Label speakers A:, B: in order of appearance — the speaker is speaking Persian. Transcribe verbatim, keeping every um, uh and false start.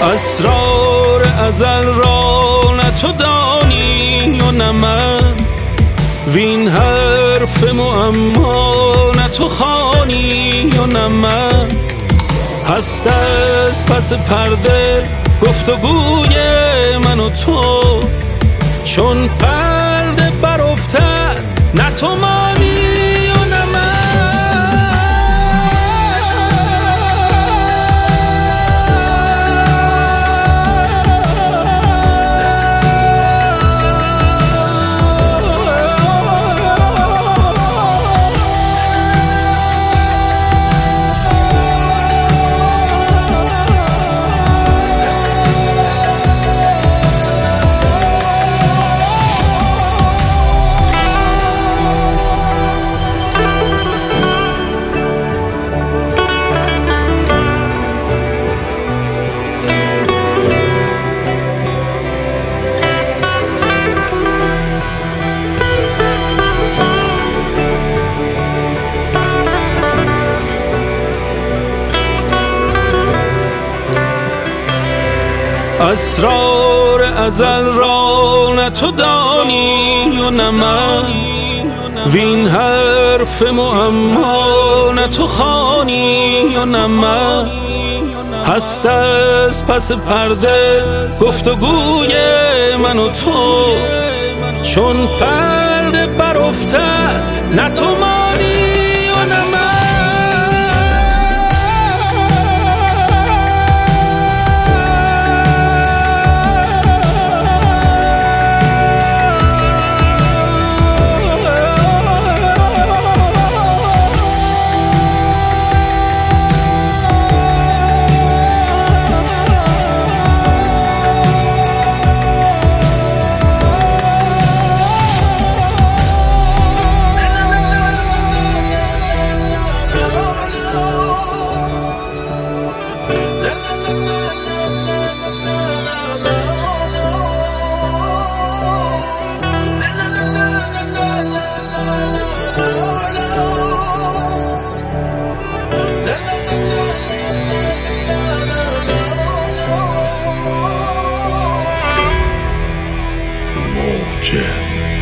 A: اسرار ازل را نه تو دانی و نه من، وین حرف معما نه تو خوانی و نه من. هست از پس پرده گفتگوی من و تو، چون پرده برافتد نه تو مانی و نه من. اسرار ازل را نه تو دانی و نه من، وین حرف معما نه تو خوانی و نه من. هست از پس پرده گفتگوی من و تو، چون پرده برافتد نه تو مانی و نه من.
B: Jazz.